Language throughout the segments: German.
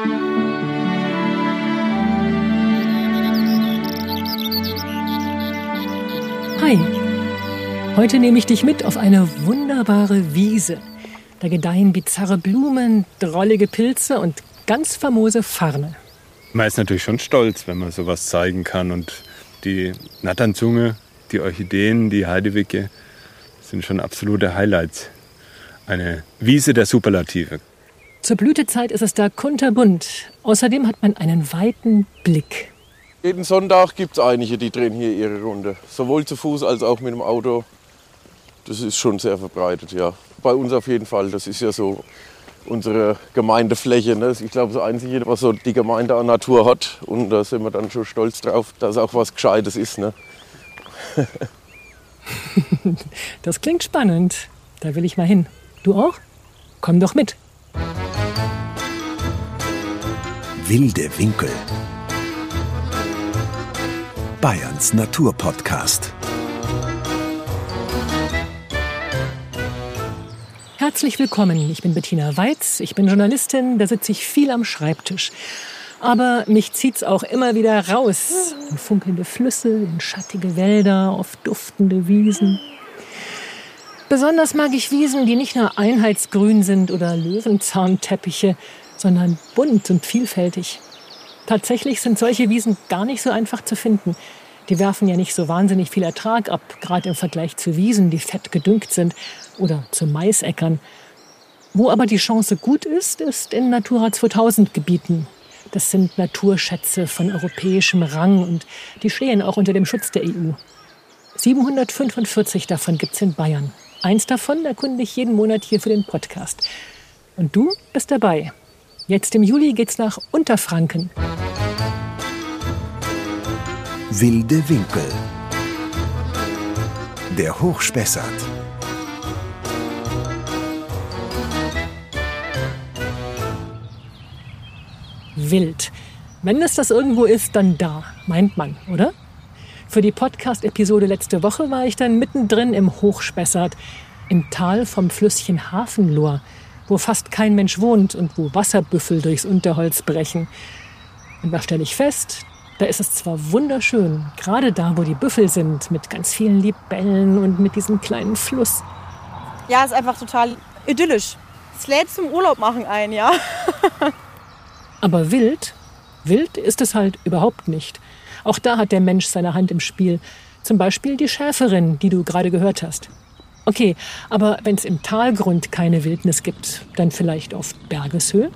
Hi, heute nehme ich dich mit auf eine wunderbare Wiese. Da gedeihen bizarre Blumen, drollige Pilze und ganz famose Farne. Man ist natürlich schon stolz, wenn man sowas zeigen kann. Und die Natternzunge, die Orchideen, die Heidewicke sind schon absolute Highlights. Eine Wiese der Superlative. Zur Blütezeit ist es da kunterbunt. Außerdem hat man einen weiten Blick. Jeden Sonntag gibt es einige, die drehen hier ihre Runde. Sowohl zu Fuß als auch mit dem Auto. Das ist schon sehr verbreitet, ja. Bei uns auf jeden Fall. Das ist ja so unsere Gemeindefläche. Ne? Ich glaube, das Einzige, was so die Gemeinde an Natur hat. Und da sind wir dann schon stolz drauf, dass auch was Gescheites ist. Ne? Das klingt spannend. Da will ich mal hin. Du auch? Komm doch mit. Wilde Winkel. Bayerns Naturpodcast. Herzlich willkommen, ich bin Bettina Weitz, ich bin Journalistin, da sitze ich viel am Schreibtisch. Aber mich zieht's auch immer wieder raus. In funkelnde Flüsse, in schattige Wälder, auf duftende Wiesen. Besonders mag ich Wiesen, die nicht nur einheitsgrün sind oder Löwenzahnteppiche, sondern bunt und vielfältig. Tatsächlich sind solche Wiesen gar nicht so einfach zu finden. Die werfen ja nicht so wahnsinnig viel Ertrag ab, gerade im Vergleich zu Wiesen, die fett gedüngt sind, oder zu Maisäckern. Wo aber die Chance gut ist, ist in Natura 2000 Gebieten. Das sind Naturschätze von europäischem Rang und die stehen auch unter dem Schutz der EU. 745 davon gibt's in Bayern. Eins davon erkunde ich jeden Monat hier für den Podcast. Und du bist dabei. Jetzt im Juli geht's nach Unterfranken. Wilde Winkel. Der Hochspessart. Wild. Wenn es das irgendwo ist, dann da, meint man, oder? Für die Podcast-Episode letzte Woche war ich dann mittendrin im Hochspessart, im Tal vom Flüsschen Hafenlohr, wo fast kein Mensch wohnt und wo Wasserbüffel durchs Unterholz brechen. Und was stelle ich fest? Da ist es zwar wunderschön, gerade da, wo die Büffel sind, mit ganz vielen Libellen und mit diesem kleinen Fluss. Ja, ist einfach total idyllisch. Es lädt zum Urlaub machen ein, ja. Aber wild ist es halt überhaupt nicht. Auch da hat der Mensch seine Hand im Spiel. Zum Beispiel die Schäferin, die du gerade gehört hast. Okay, aber wenn es im Talgrund keine Wildnis gibt, dann vielleicht auf Bergeshöhe?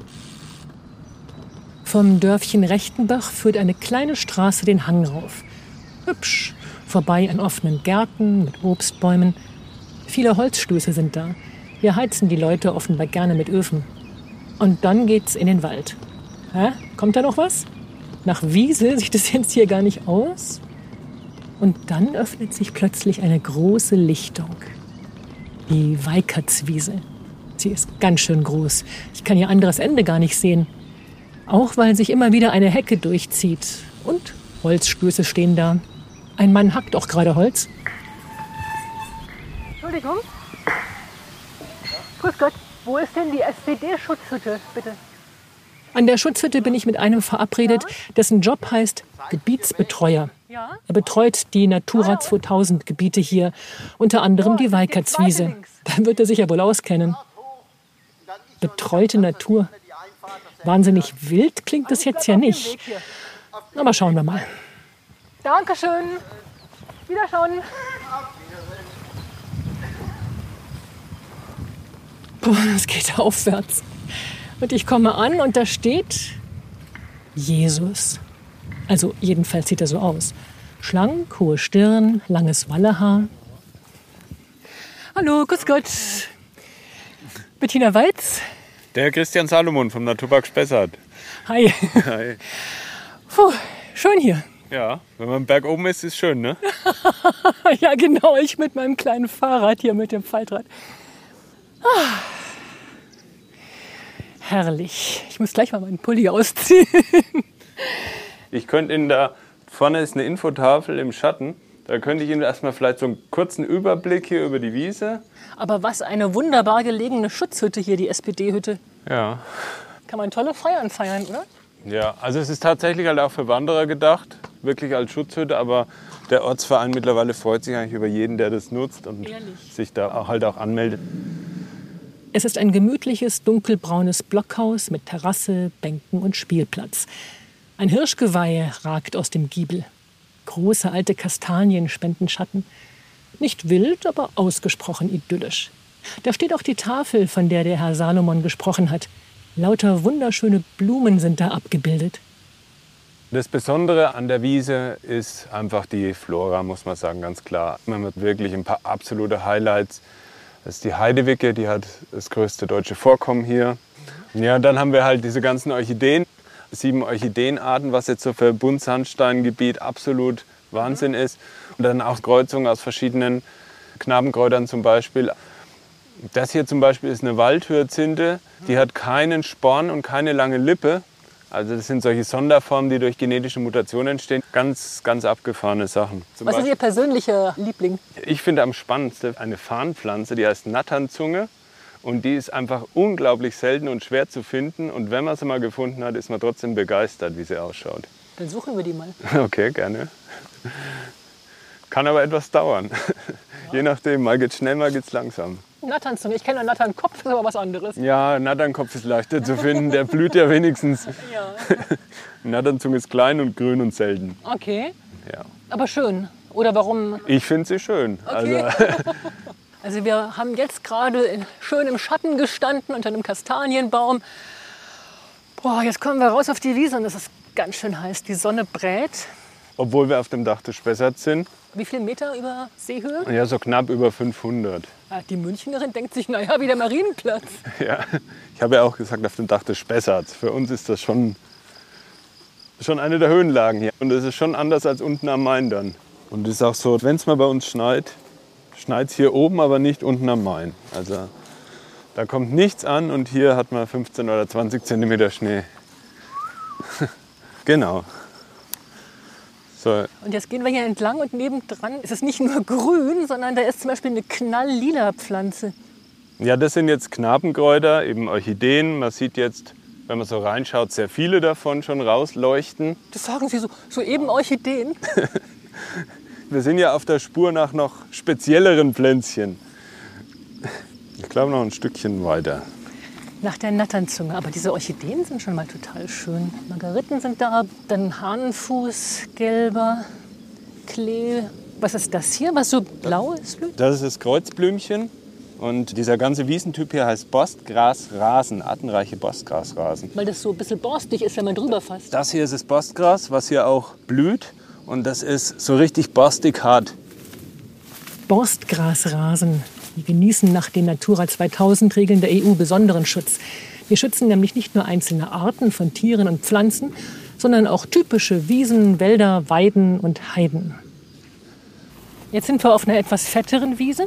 Vom Dörfchen Rechtenbach führt eine kleine Straße den Hang rauf. Hübsch, vorbei an offenen Gärten mit Obstbäumen. Viele Holzstöße sind da. Hier heizen die Leute offenbar gerne mit Öfen. Und dann geht's in den Wald. Hä? Kommt da noch was? Nach Wiese sieht es jetzt hier gar nicht aus. Und dann öffnet sich plötzlich eine große Lichtung. Die Weikertswiese. Sie ist ganz schön groß. Ich kann ihr anderes Ende gar nicht sehen. Auch weil sich immer wieder eine Hecke durchzieht. Und Holzstöße stehen da. Ein Mann hackt auch gerade Holz. Entschuldigung. Grüß Gott, wo ist denn die SPD-Schutzhütte, bitte? An der Schutzhütte bin ich mit einem verabredet, dessen Job heißt Gebietsbetreuer. Er betreut die Natura 2000 Gebiete hier, unter anderem die Weikertswiese. Da wird er sich ja wohl auskennen. Betreute Natur. Wahnsinnig wild klingt das jetzt ja nicht. Aber schauen wir mal. Dankeschön. Wiederschauen. Boah, das geht aufwärts. Und ich komme an und da steht Jesus. Also jedenfalls sieht er so aus. Schlank, hohe Stirn, langes Wallehaar. Hallo, grüß Gott. Bettina Weitz. Der Christian Salomon vom Naturpark Spessart. Hi. Hi. Puh, schön hier. Ja, wenn man Berg oben ist, ist schön, ne? Ja, genau, ich mit meinem kleinen Fahrrad hier mit dem Faltrad. Ah. Herrlich. Ich muss gleich mal meinen Pulli ausziehen. Ich könnte Ihnen da, vorne ist eine Infotafel im Schatten, da könnte ich Ihnen erstmal vielleicht so einen kurzen Überblick hier über die Wiese. Aber was eine wunderbar gelegene Schutzhütte hier, die SPD-Hütte. Ja, kann man tolle Feiern feiern, oder? Ja, also es ist tatsächlich halt auch für Wanderer gedacht, wirklich als Schutzhütte, aber der Ortsverein mittlerweile freut sich eigentlich über jeden, der das nutzt und sich da halt auch anmeldet. Es ist ein gemütliches, dunkelbraunes Blockhaus mit Terrasse, Bänken und Spielplatz. Ein Hirschgeweih ragt aus dem Giebel. Große alte Kastanien spenden Schatten. Nicht wild, aber ausgesprochen idyllisch. Da steht auch die Tafel, von der der Herr Salomon gesprochen hat. Lauter wunderschöne Blumen sind da abgebildet. Das Besondere an der Wiese ist einfach die Flora, muss man sagen, ganz klar. Man hat wirklich ein paar absolute Highlights. Das ist die Heidewicke, die hat das größte deutsche Vorkommen hier. Ja, dann haben wir halt diese ganzen Orchideen. 7 Orchideenarten, was jetzt so für Buntsandsteingebiet absolut Wahnsinn ist. Und dann auch Kreuzungen aus verschiedenen Knabenkräutern zum Beispiel. Das hier zum Beispiel ist eine Waldhyazinthe. Die hat keinen Sporn und keine lange Lippe. Also das sind solche Sonderformen, die durch genetische Mutationen entstehen. Ganz, ganz abgefahrene Sachen. Was ist Ihr persönlicher Liebling? Ich finde am spannendsten eine Farnpflanze, die heißt Natternzunge. Und die ist einfach unglaublich selten und schwer zu finden. Und wenn man sie mal gefunden hat, ist man trotzdem begeistert, wie sie ausschaut. Dann suchen wir die mal. Okay, gerne. Kann aber etwas dauern. Je nachdem, mal geht's schnell, mal geht's langsam. Natternkopf, ich kenne Natternkopf, das ist aber was anderes. Ja, Natternkopf ist leichter zu finden, der blüht ja wenigstens. Ja. Natternzunge ist klein und grün und selten. Okay, Ja. aber schön. Oder warum? Ich finde sie schön. Okay. Also wir haben jetzt gerade schön im Schatten gestanden unter einem Kastanienbaum. Boah, jetzt kommen wir raus auf die Wiese und es ist ganz schön heiß. Die Sonne brät. Obwohl wir auf dem Dach des Spessarts sind. Wie viel Meter über Seehöhe? Ja, so knapp über 500. Ja, die Münchnerin denkt sich, naja, wie der Marienplatz. Ja, ich habe ja auch gesagt, auf dem Dach des Spessarts. Für uns ist das schon eine der Höhenlagen hier. Und es ist schon anders als unten am Main dann. Und es ist auch so, wenn es mal bei uns schneit, schneit es hier oben, aber nicht unten am Main. Also da kommt nichts an und hier hat man 15 oder 20 Zentimeter Schnee. Genau. So. Und jetzt gehen wir hier entlang und nebendran ist es nicht nur grün, sondern da ist zum Beispiel eine knalllila Pflanze. Ja, das sind jetzt Knabenkräuter, eben Orchideen. Man sieht jetzt, wenn man so reinschaut, sehr viele davon schon rausleuchten. Das sagen Sie so eben Orchideen? Wir sind ja auf der Spur nach noch spezielleren Pflänzchen. Ich glaube noch ein Stückchen weiter. Nach der Natternzunge. Aber diese Orchideen sind schon mal total schön. Margeriten sind da, dann Hahnenfuß, gelber, Klee. Was ist das hier, was so blau ist? Das ist das Kreuzblümchen. Und dieser ganze Wiesentyp hier heißt Borstgrasrasen, artenreiche Borstgrasrasen. Weil das so ein bisschen borstig ist, wenn man drüber fasst. Das hier ist das Borstgras, was hier auch blüht. Und das ist so richtig borstig hart. Borstgrasrasen. Die genießen nach den Natura 2000-Regeln der EU besonderen Schutz. Wir schützen nämlich nicht nur einzelne Arten von Tieren und Pflanzen, sondern auch typische Wiesen, Wälder, Weiden und Heiden. Jetzt sind wir auf einer etwas fetteren Wiese.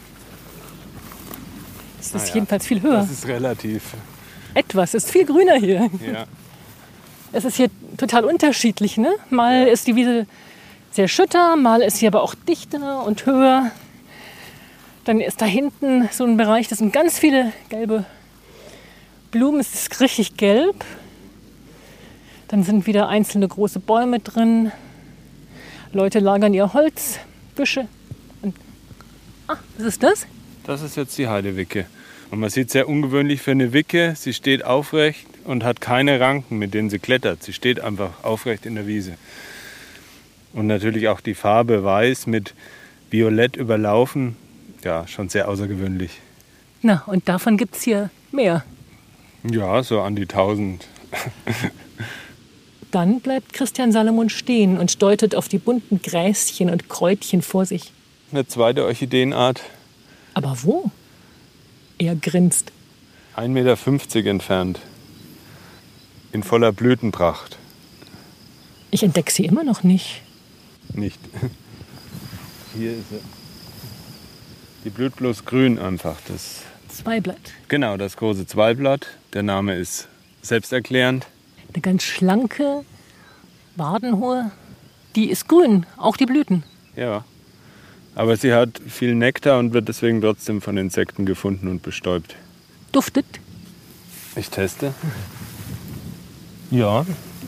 Es ist jedenfalls viel höher. Das ist relativ. Etwas, es ist viel grüner hier. Ja. Es ist hier total unterschiedlich, ne? Mal ist die Wiese sehr schütter, mal ist sie aber auch dichter und höher. Dann ist da hinten so ein Bereich, das sind ganz viele gelbe Blumen, es ist richtig gelb. Dann sind wieder einzelne große Bäume drin. Leute lagern ihr Holz, Büsche. Und was ist das? Das ist jetzt die Heidewicke. Und man sieht sehr ungewöhnlich für eine Wicke, sie steht aufrecht und hat keine Ranken, mit denen sie klettert. Sie steht einfach aufrecht in der Wiese. Und natürlich auch die Farbe weiß mit Violett überlaufen. Ja, schon sehr außergewöhnlich. Na, und davon gibt es hier mehr. Ja, so an die 1000. Dann bleibt Christian Salomon stehen und deutet auf die bunten Gräschen und Kräutchen vor sich. Eine zweite Orchideenart. Aber wo? Er grinst. 1,50 Meter entfernt. In voller Blütenpracht. Ich entdecke sie immer noch nicht. Nicht. Hier ist sie. Die blüht bloß grün einfach. Das Zweiblatt. Genau, das große Zweiblatt. Der Name ist selbsterklärend. Eine ganz schlanke, wadenhohe, die ist grün, auch die Blüten. Ja, aber sie hat viel Nektar und wird deswegen trotzdem von Insekten gefunden und bestäubt. Duftet. Ich teste. Ja.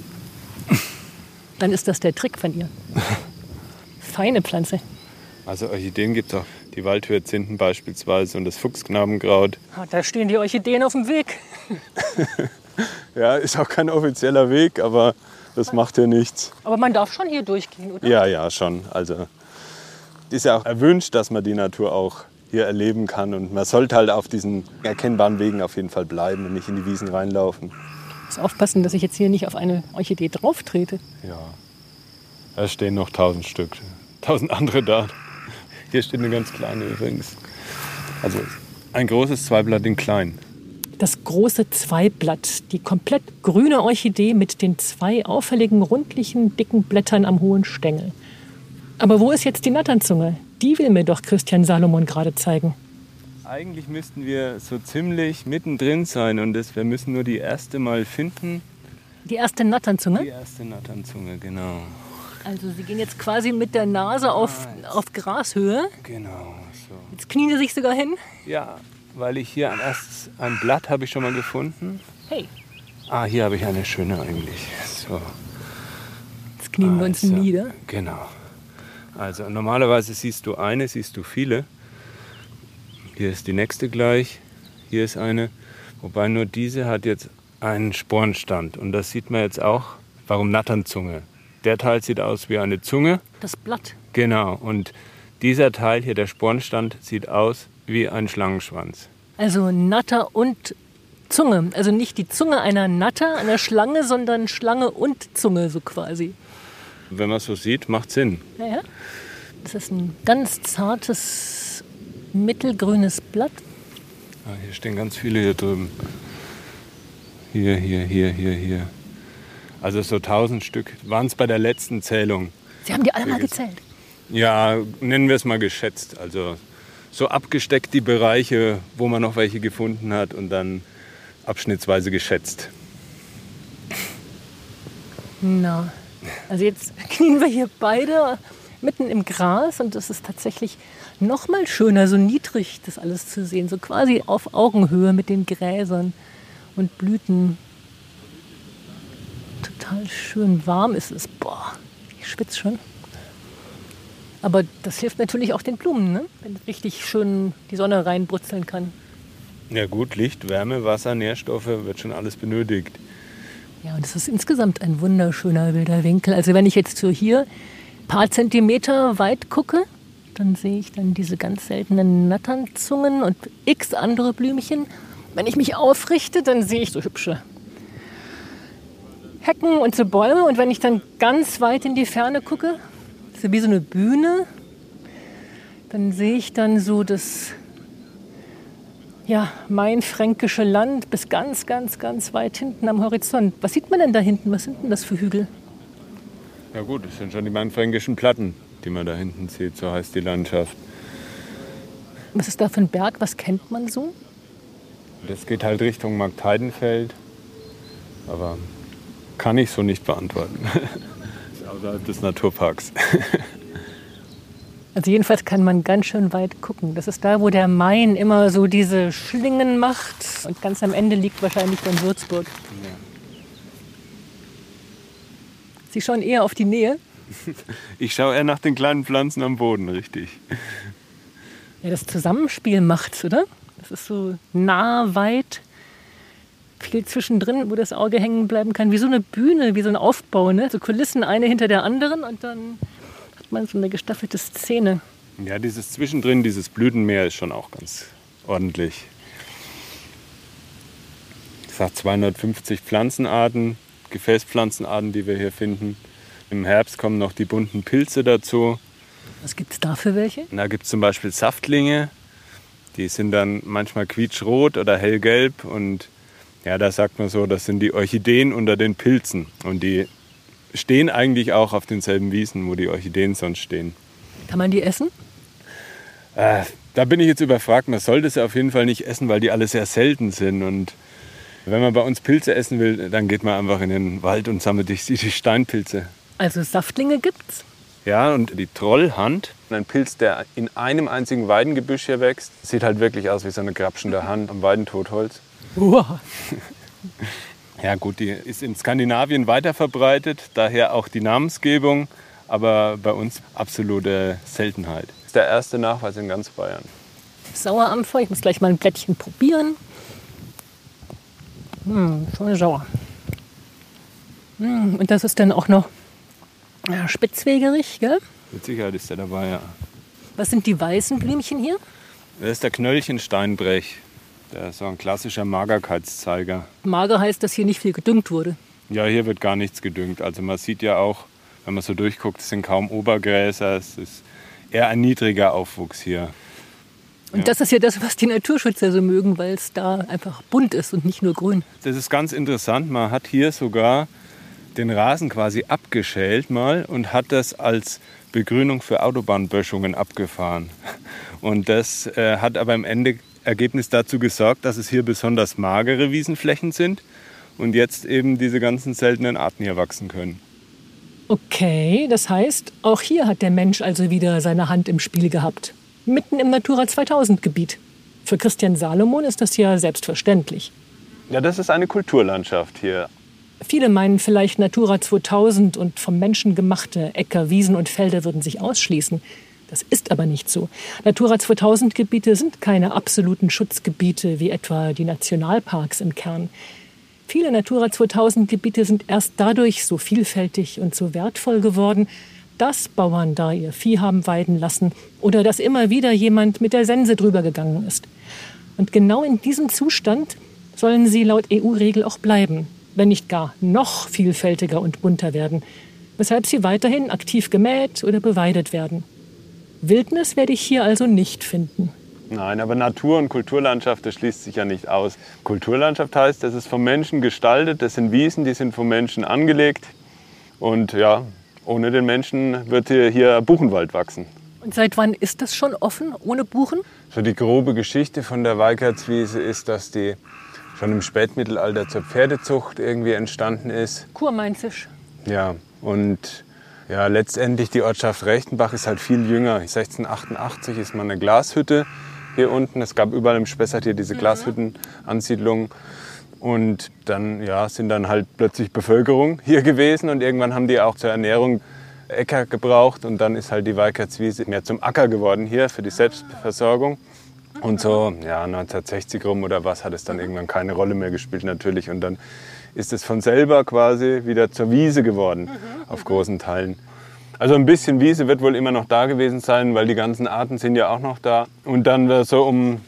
Dann ist das der Trick von ihr. Feine Pflanze. Also Orchideen gibt es auch. Die Waldhyazinthen beispielsweise und das Fuchsknabenkraut. Da stehen die Orchideen auf dem Weg. Ja, ist auch kein offizieller Weg, aber das macht ja nichts. Aber man darf schon hier durchgehen, oder? Ja, schon. Also ist ja auch erwünscht, dass man die Natur auch hier erleben kann. Und man sollte halt auf diesen erkennbaren Wegen auf jeden Fall bleiben und nicht in die Wiesen reinlaufen. Ich muss aufpassen, dass ich jetzt hier nicht auf eine Orchidee drauf trete. Ja, da stehen noch 1000 Stück. 1000 andere da. Hier steht eine ganz kleine übrigens. Also ein großes Zweiblatt in klein. Das große Zweiblatt, die komplett grüne Orchidee mit den 2 auffälligen, rundlichen, dicken Blättern am hohen Stängel. Aber wo ist jetzt die Natternzunge? Die will mir doch Christian Salomon gerade zeigen. Eigentlich müssten wir so ziemlich mittendrin sein und wir müssen nur die erste mal finden. Die erste Natternzunge? Die erste Natternzunge, genau. Also Sie gehen jetzt quasi mit der Nase auf Grashöhe. Genau, so. Jetzt knien Sie sich sogar hin. Ja, weil ich hier ein Blatt habe ich schon mal gefunden. Hey. Hier habe ich eine schöne eigentlich. So. Jetzt knien wir uns nieder. Genau. Also normalerweise siehst du eine, siehst du viele. Hier ist die nächste gleich. Hier ist eine. Wobei nur diese hat jetzt einen Spornstand. Und das sieht man jetzt auch. Warum Natternzunge? Der Teil sieht aus wie eine Zunge. Das Blatt. Genau. Und dieser Teil hier, der Spornstand, sieht aus wie ein Schlangenschwanz. Also Natter und Zunge. Also nicht die Zunge einer Natter, einer Schlange, sondern Schlange und Zunge so quasi. Wenn man es so sieht, macht Sinn. Ja. Das ist ein ganz zartes, mittelgrünes Blatt. Hier stehen ganz viele hier drüben. Hier. Also so 1000 Stück waren es bei der letzten Zählung. Sie haben die alle mal gezählt? Ja, nennen wir es mal geschätzt. Also so abgesteckt die Bereiche, wo man noch welche gefunden hat und dann abschnittsweise geschätzt. Na, also jetzt knien wir hier beide mitten im Gras und das ist tatsächlich noch mal schöner, so niedrig das alles zu sehen. So quasi auf Augenhöhe mit den Gräsern und Blüten. Total schön warm ist es. Boah, ich schwitze schon. Aber das hilft natürlich auch den Blumen, ne? Wenn richtig schön die Sonne reinbrutzeln kann. Ja gut, Licht, Wärme, Wasser, Nährstoffe, wird schon alles benötigt. Ja, und das ist insgesamt ein wunderschöner wilder Winkel. Also wenn ich jetzt so hier ein paar Zentimeter weit gucke, dann sehe ich dann diese ganz seltenen Natternzungen und x andere Blümchen. Wenn ich mich aufrichte, dann sehe ich so hübsche Hecken und so Bäume. Und wenn ich dann ganz weit in die Ferne gucke, so wie so eine Bühne, dann sehe ich dann so das mainfränkische Land bis ganz, ganz, ganz weit hinten am Horizont. Was sieht man denn da hinten? Was sind denn das für Hügel? Ja gut, das sind schon die mainfränkischen Platten, die man da hinten sieht, so heißt die Landschaft. Was ist da für ein Berg? Was kennt man so? Das geht halt Richtung Marktheidenfeld, aber kann ich so nicht beantworten. Das ist außerhalb des Naturparks. Also jedenfalls kann man ganz schön weit gucken. Das ist da, wo der Main immer so diese Schlingen macht. Und ganz am Ende liegt wahrscheinlich dann Würzburg. Ja. Sie schauen eher auf die Nähe. Ich schaue eher nach den kleinen Pflanzen am Boden, richtig. Ja, das Zusammenspiel macht's, oder? Das ist so nah, weit, viel zwischendrin, wo das Auge hängen bleiben kann. Wie so eine Bühne, wie so ein Aufbau, ne? So Kulissen eine hinter der anderen und dann hat man so eine gestaffelte Szene. Ja, dieses Zwischendrin, dieses Blütenmeer ist schon auch ganz ordentlich. Ich sag 250 Pflanzenarten, Gefäßpflanzenarten, die wir hier finden. Im Herbst kommen noch die bunten Pilze dazu. Was gibt es da für welche? Da gibt es zum Beispiel Saftlinge. Die sind dann manchmal quietschrot oder hellgelb. Und ja, da sagt man so, das sind die Orchideen unter den Pilzen. Und die stehen eigentlich auch auf denselben Wiesen, wo die Orchideen sonst stehen. Kann man die essen? Da bin ich jetzt überfragt. Man sollte sie auf jeden Fall nicht essen, weil die alle sehr selten sind. Und wenn man bei uns Pilze essen will, dann geht man einfach in den Wald und sammelt die Steinpilze. Also Saftlinge gibt's? Ja, und die Trollhand, ein Pilz, der in einem einzigen Weidengebüsch hier wächst, sieht halt wirklich aus wie so eine grapschende Hand am Weidentotholz. Wow. Ja gut, die ist in Skandinavien weiter verbreitet, daher auch die Namensgebung, aber bei uns absolute Seltenheit. Das ist der erste Nachweis in ganz Bayern. Sauerampfer, ich muss gleich mal ein Blättchen probieren. Schon sauer. Und das ist dann auch noch spitzwegerig, gell? Mit Sicherheit ist der dabei, ja. Was sind die weißen Blümchen hier? Das ist der Knöllchensteinbrech. Der ist so ein klassischer Magerkeitszeiger. Mager heißt, dass hier nicht viel gedüngt wurde. Ja, hier wird gar nichts gedüngt. Also man sieht ja auch, wenn man so durchguckt, es sind kaum Obergräser. Es ist eher ein niedriger Aufwuchs hier. Und das ist ja das, was die Naturschützer so mögen, weil es da einfach bunt ist und nicht nur grün. Das ist ganz interessant. Man hat hier sogar den Rasen quasi abgeschält mal und hat das als Begrünung für Autobahnböschungen abgefahren. Und das hat aber im Ergebnis dazu gesorgt, dass es hier besonders magere Wiesenflächen sind und jetzt eben diese ganzen seltenen Arten hier wachsen können. Okay, das heißt, auch hier hat der Mensch also wieder seine Hand im Spiel gehabt. Mitten im Natura 2000 Gebiet. Für Christian Salomon ist das ja selbstverständlich. Ja, das ist eine Kulturlandschaft hier. Viele meinen vielleicht, Natura 2000 und vom Menschen gemachte Äcker, Wiesen und Felder würden sich ausschließen. Das ist aber nicht so. Natura 2000 Gebiete sind keine absoluten Schutzgebiete wie etwa die Nationalparks im Kern. Viele Natura 2000 Gebiete sind erst dadurch so vielfältig und so wertvoll geworden, dass Bauern da ihr Vieh haben weiden lassen oder dass immer wieder jemand mit der Sense drüber gegangen ist. Und genau in diesem Zustand sollen sie laut EU-Regel auch bleiben, wenn nicht gar noch vielfältiger und bunter werden, weshalb sie weiterhin aktiv gemäht oder beweidet werden. Wildnis werde ich hier also nicht finden. Nein, aber Natur- und Kulturlandschaft, das schließt sich ja nicht aus. Kulturlandschaft heißt, das ist vom Menschen gestaltet, das sind Wiesen, die sind vom Menschen angelegt. Und ja, ohne den Menschen wird hier Buchenwald wachsen. Und seit wann ist das schon offen, ohne Buchen? So die grobe Geschichte von der Weikertswiese ist, dass die schon im Spätmittelalter zur Pferdezucht irgendwie entstanden ist. Kurmainzisch. Ja, und ja, letztendlich die Ortschaft Rechtenbach ist halt viel jünger. 1688 ist mal eine Glashütte hier unten. Es gab überall im Spessart hier diese Glashüttenansiedlungen. Und dann sind dann halt plötzlich Bevölkerung hier gewesen. Und irgendwann haben die auch zur Ernährung Äcker gebraucht. Und dann ist halt die Weikertswiese mehr zum Acker geworden hier für die Selbstversorgung. Und so 1960 rum oder was hat es dann irgendwann keine Rolle mehr gespielt natürlich. Und dann ist es von selber quasi wieder zur Wiese geworden auf großen Teilen. Also ein bisschen Wiese wird wohl immer noch da gewesen sein, weil die ganzen Arten sind ja auch noch da. Und dann war so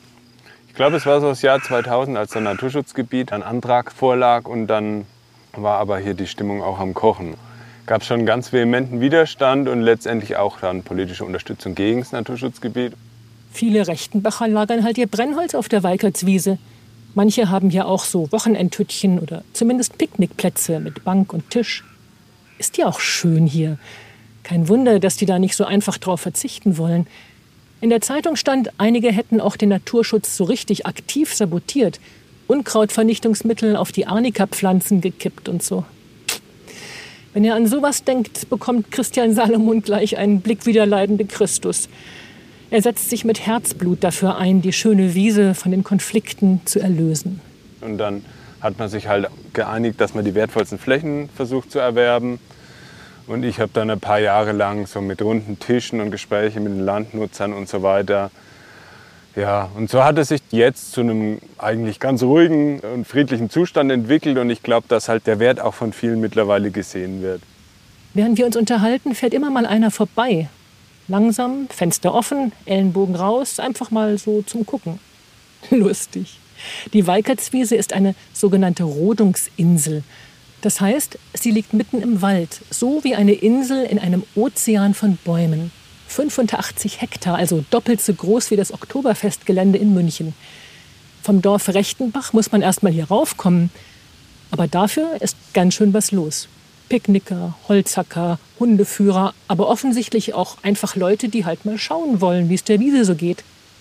ich glaube es war so das Jahr 2000, als der Naturschutzgebiet ein Antrag vorlag und dann war aber hier die Stimmung auch am Kochen. Gab es schon ganz vehementen Widerstand und letztendlich auch dann politische Unterstützung gegen das Naturschutzgebiet. Viele Rechtenbacher lagern halt ihr Brennholz auf der Weikertswiese. Manche haben hier auch so Wochenendhüttchen oder zumindest Picknickplätze mit Bank und Tisch. Ist ja auch schön hier. Kein Wunder, dass die da nicht so einfach drauf verzichten wollen. In der Zeitung stand, einige hätten auch den Naturschutz so richtig aktiv sabotiert. Unkrautvernichtungsmittel auf die Arnika-Pflanzen gekippt und so. Wenn er an sowas denkt, bekommt Christian Salomon gleich einen Blick wie der leidende Christus. Er setzt sich mit Herzblut dafür ein, die schöne Wiese von den Konflikten zu erlösen. Und dann hat man sich halt geeinigt, dass man die wertvollsten Flächen versucht zu erwerben. Und ich habe dann ein paar Jahre lang so mit runden Tischen und Gespräche mit den Landnutzern und so weiter. Ja, und so hat es sich jetzt zu einem eigentlich ganz ruhigen und friedlichen Zustand entwickelt. Und ich glaube, dass halt der Wert auch von vielen mittlerweile gesehen wird. Während wir uns unterhalten, fährt immer mal einer vorbei. Langsam, Fenster offen, Ellenbogen raus, einfach mal so zum Gucken. Lustig. Die Weikertswiese ist eine sogenannte Rodungsinsel. Das heißt, sie liegt mitten im Wald, so wie eine Insel in einem Ozean von Bäumen. 85 Hektar, also doppelt so groß wie das Oktoberfestgelände in München. Vom Dorf Rechtenbach muss man erst mal hier raufkommen. Aber dafür ist ganz schön was los. Picknicker, Holzhacker, Hundeführer, aber offensichtlich auch einfach Leute, die halt mal schauen wollen, wie es der Wiese so geht.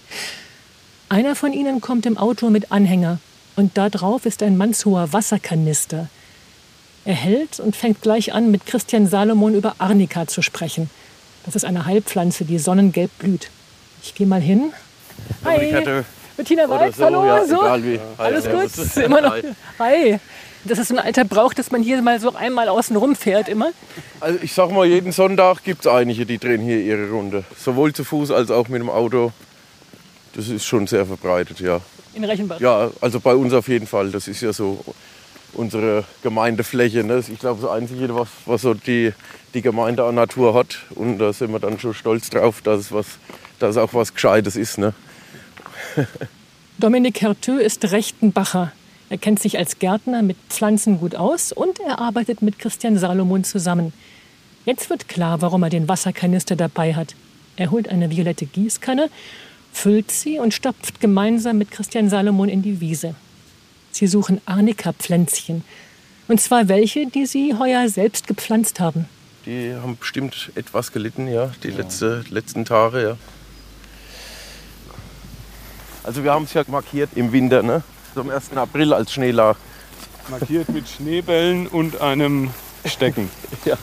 Einer von ihnen kommt im Auto mit Anhänger und da drauf ist ein mannshoher Wasserkanister. Er hält und fängt gleich an, mit Christian Salomon über Arnika zu sprechen. Das ist eine Heilpflanze, die sonnengelb blüht. Ich gehe mal hin. Hi, Bettina Weiz, hallo. Ja, so. egal wie. Alles gut? Immer noch. Hi. Das ist so ein alter Brauch, dass man hier mal so einmal außen rumfährt immer. Also ich sag mal, jeden Sonntag gibt es einige, die drehen hier ihre Runde. Sowohl zu Fuß als auch mit dem Auto. Das ist schon sehr verbreitet, ja. In Rechenbach? Ja, also bei uns auf jeden Fall. Das ist ja so unsere Gemeindefläche. Ne? Ich glaube, das Einzige, was so die Gemeinde an Natur hat. Und da sind wir dann schon stolz drauf, dass es auch was Gescheites ist. Ne? Dominique Herteux ist Rechtenbacher. Er kennt sich als Gärtner mit Pflanzen gut aus und er arbeitet mit Christian Salomon zusammen. Jetzt wird klar, warum er den Wasserkanister dabei hat. Er holt eine violette Gießkanne, füllt sie und stopft gemeinsam mit Christian Salomon in die Wiese. Sie suchen Arnika-Pflänzchen. Und zwar welche, die sie heuer selbst gepflanzt haben. Die haben bestimmt etwas gelitten, ja, die letzten Tage, ja. Also wir haben es ja markiert im Winter, ne? So am 1. April als Schnee lag. Markiert mit Schneebällen und einem Stecken. Ja.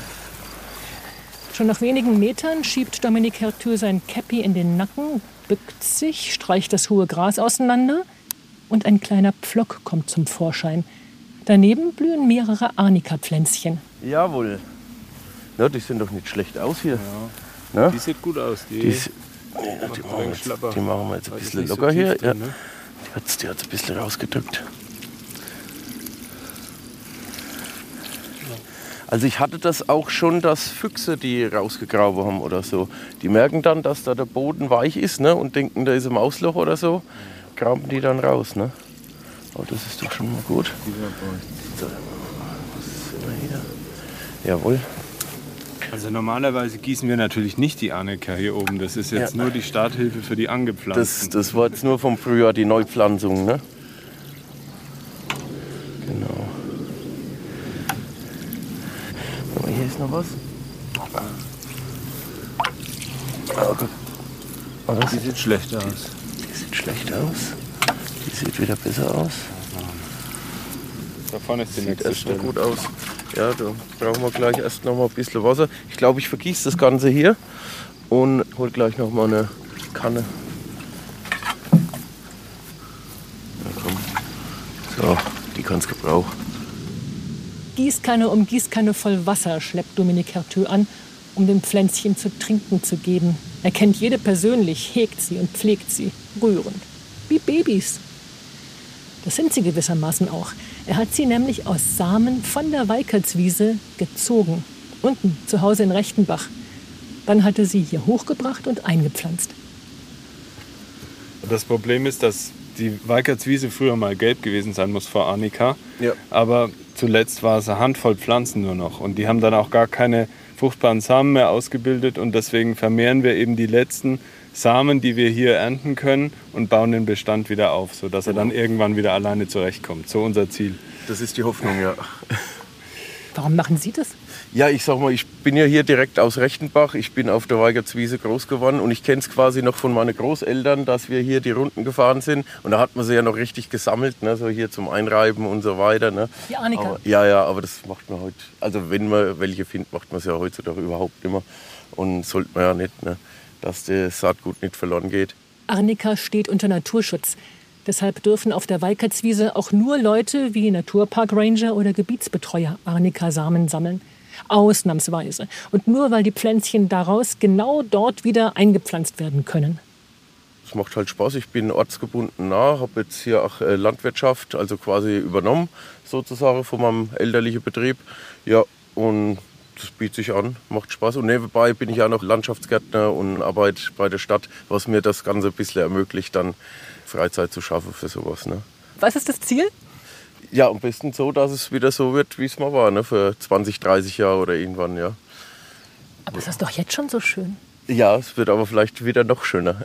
Schon nach wenigen Metern schiebt Dominique Herteux sein Käppi in den Nacken, bückt sich, streicht das hohe Gras auseinander und ein kleiner Pflock kommt zum Vorschein. Daneben blühen mehrere Arnika-Pflänzchen. Jawohl. Na, die sehen doch nicht schlecht aus hier. Ja. Na? Die sieht gut aus. Die machen wir jetzt ein bisschen locker hier. Ja. Die hat ein bisschen rausgedrückt. Also ich hatte das auch schon, dass Füchse die rausgegraben haben oder so. Die merken dann, dass da der Boden weich ist, ne, und denken, da ist ein Mausloch oder so. Graben die dann raus. Ne? Aber das ist doch schon mal gut. So, was ist denn hier? Jawohl. Also normalerweise gießen wir natürlich nicht die Arnika hier oben. Das ist jetzt nur die Starthilfe für die Angepflanzten. Das war jetzt nur vom Frühjahr, die Neupflanzung. Ne? Genau. Aber hier ist noch was. Die sieht schlecht aus. Die sieht schlecht aus. Die sieht wieder besser aus. Da vorne ist die Sieht nächste erst mal Stelle. gut aus. Ja, da brauchen wir gleich erst noch mal ein bisschen Wasser. Ich glaube, ich vergieße das Ganze hier und hol gleich noch mal eine Kanne. Na komm. So, die kann es gebrauchen. Gießkanne um Gießkanne voll Wasser schleppt Dominique Herteux an, um den Pflänzchen zu trinken zu geben. Er kennt jede persönlich, hegt sie und pflegt sie, rührend, wie Babys. Das sind sie gewissermaßen auch. Er hat sie nämlich aus Samen von der Weikertswiese gezogen, unten zu Hause in Rechtenbach. Dann hat er sie hier hochgebracht und eingepflanzt. Das Problem ist, dass die Weikertswiese früher mal gelb gewesen sein muss vor Arnika. Ja. Aber zuletzt war es eine Handvoll Pflanzen nur noch. Und die haben dann auch gar keine fruchtbaren Samen mehr ausgebildet. Und deswegen vermehren wir eben die letzten Samen, die wir hier ernten können, und bauen den Bestand wieder auf, sodass er dann irgendwann wieder alleine zurechtkommt. So unser Ziel. Das ist die Hoffnung, ja. Warum machen Sie das? Ja, ich sag mal, ich bin ja hier direkt aus Rechtenbach. Ich bin auf der Weikertswiese groß geworden und ich kenne es quasi noch von meinen Großeltern, dass wir hier die Runden gefahren sind. Und da hat man sie ja noch richtig gesammelt, ne, so hier zum Einreiben und so weiter. Ne. Die Arnika. Aber das macht man heute, also wenn man welche findet, macht man es ja heutzutage überhaupt nicht mehr. Und sollte man ja nicht, ne, dass das Saatgut nicht verloren geht. Arnika steht unter Naturschutz. Deshalb dürfen auf der Weikertswiese auch nur Leute wie Naturpark-Ranger oder Gebietsbetreuer Arnika-Samen sammeln. Ausnahmsweise. Und nur weil die Pflänzchen daraus genau dort wieder eingepflanzt werden können. Es macht halt Spaß. Ich bin ortsgebunden nah, habe jetzt hier auch Landwirtschaft, also quasi übernommen, sozusagen von meinem elterlichen Betrieb. Ja, und das bietet sich an, macht Spaß. Und nebenbei bin ich auch noch Landschaftsgärtner und arbeite bei der Stadt, was mir das Ganze ein bisschen ermöglicht, dann Freizeit zu schaffen für sowas. Ne? Was ist das Ziel? Ja, am besten so, dass es wieder so wird, wie es mal war, ne? Für 20, 30 Jahre oder irgendwann, ja. Aber es ist doch jetzt schon so schön. Ja, es wird aber vielleicht wieder noch schöner.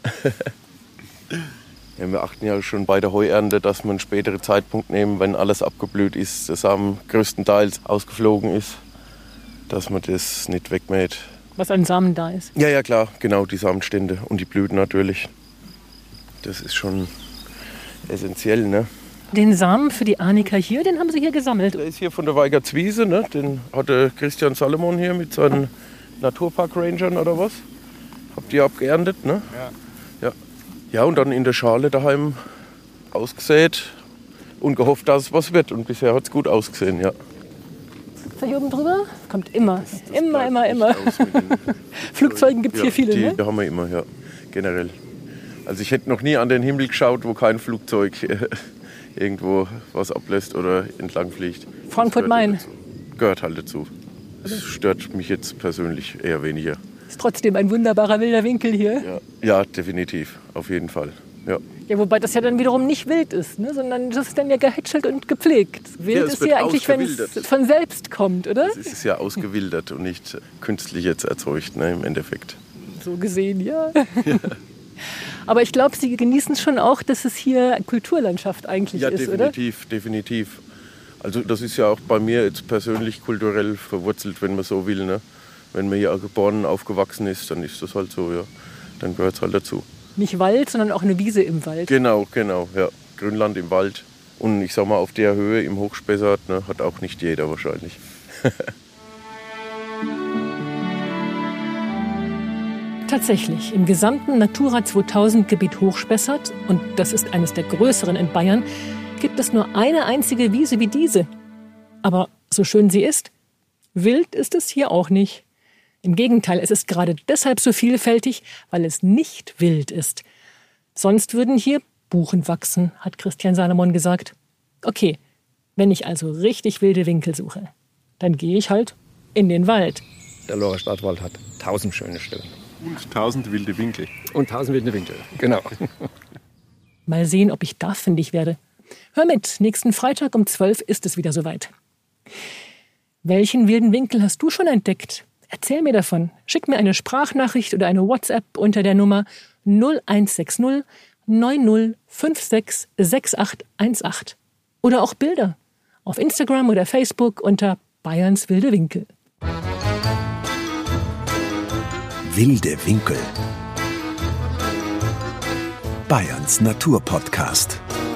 Ja, wir achten ja schon bei der Heuernte, dass wir einen späteren Zeitpunkt nehmen, wenn alles abgeblüht ist, der Samen größtenteils ausgeflogen ist, dass man das nicht wegmäht. Was an Samen da ist. Ja, klar, genau, die Samenstände und die Blüten natürlich. Das ist schon essentiell, ne? Den Samen für die Arnika hier, den haben Sie hier gesammelt. Der ist hier von der Weikertswiese, ne? Den hatte Christian Salomon hier mit seinen Naturpark-Rangern oder was. Habt ihr abgeerntet, ne? Ja. Ja, und dann in der Schale daheim ausgesät, und gehofft, dass es was wird. Und bisher hat es gut ausgesehen, ja. Soll ich oben drüber? Kommt immer. Immer. Flugzeugen gibt es hier viele, ne? Die haben wir immer, ja, generell. Also ich hätte noch nie an den Himmel geschaut, wo kein Flugzeug irgendwo was ablässt oder entlang fliegt. Frankfurt-Main. Gehört halt dazu. Das stört mich jetzt persönlich eher weniger. Ist trotzdem ein wunderbarer wilder Winkel hier. Ja, definitiv. Auf jeden Fall. Ja, wobei das ja dann wiederum nicht wild ist, ne? Sondern das ist dann ja gehätschelt und gepflegt. Wild ist ja eigentlich, wenn es von selbst kommt, oder? Es ist ja ausgewildert und nicht künstlich jetzt erzeugt, ne, im Endeffekt. So gesehen, ja. Aber ich glaube, Sie genießen schon auch, dass es hier Kulturlandschaft eigentlich ist, oder? Ja, definitiv. Also das ist ja auch bei mir jetzt persönlich kulturell verwurzelt, wenn man so will. Ne? Wenn man hier geboren und aufgewachsen ist, dann ist das halt so, ja. Dann gehört es halt dazu. Nicht Wald, sondern auch eine Wiese im Wald. Genau, ja. Grünland im Wald. Und ich sag mal, auf der Höhe im Hochspessart, ne, hat auch nicht jeder wahrscheinlich. Tatsächlich, im gesamten Natura 2000 Gebiet Hochspessart, und das ist eines der größeren in Bayern, gibt es nur eine einzige Wiese wie diese. Aber so schön sie ist, wild ist es hier auch nicht. Im Gegenteil, es ist gerade deshalb so vielfältig, weil es nicht wild ist. Sonst würden hier Buchen wachsen, hat Christian Salomon gesagt. Okay, wenn ich also richtig wilde Winkel suche, dann gehe ich halt in den Wald. Der Lorer Stadtwald hat 1000 schöne Stellen. Und 1000 wilde Winkel. Und 1000 wilde Winkel, genau. Mal sehen, ob ich da fündig werde. Hör mit, nächsten Freitag um 12 ist es wieder soweit. Welchen wilden Winkel hast du schon entdeckt? Erzähl mir davon. Schick mir eine Sprachnachricht oder eine WhatsApp unter der Nummer 0160 9056 6818. Oder auch Bilder auf Instagram oder Facebook unter Bayerns wilde Winkel. Wilde Winkel. Bayerns Naturpodcast.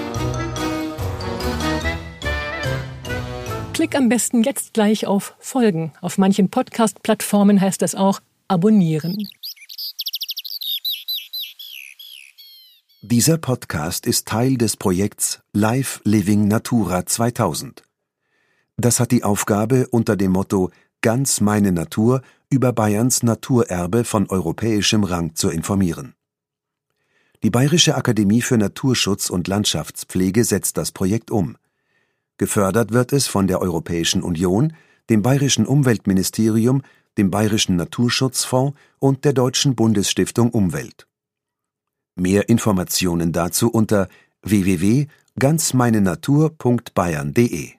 Klick am besten jetzt gleich auf Folgen. Auf manchen Podcast-Plattformen heißt das auch abonnieren. Dieser Podcast ist Teil des Projekts Live Living Natura 2000. Das hat die Aufgabe, unter dem Motto Ganz meine Natur über Bayerns Naturerbe von europäischem Rang zu informieren. Die Bayerische Akademie für Naturschutz und Landschaftspflege setzt das Projekt um. Gefördert wird es von der Europäischen Union, dem Bayerischen Umweltministerium, dem Bayerischen Naturschutzfonds und der Deutschen Bundesstiftung Umwelt. Mehr Informationen dazu unter www.ganzmeinenatur.bayern.de